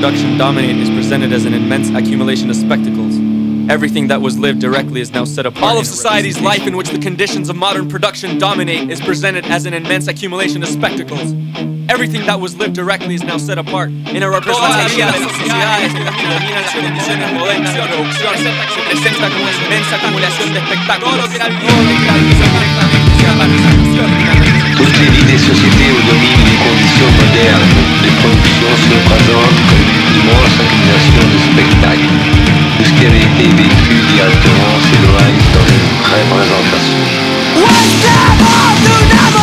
production dominate is presented as an immense accumulation of spectacles. Everything that was lived directly is now set apart. All of society's life in which the conditions of modern production dominate is presented as an immense accumulation of spectacles. Everything that was lived directly is now set apart in a representación de las sociedades que dominan las condiciones modernas de producción se presenta como una inmensa acumulación de espectáculos. Toutes les vies des sociétés où dominent les conditions modernes de production se présentent comme une immense accumulation de spectacles. Tout ce qui avait été vécu directement s'éloigne dans une représentation.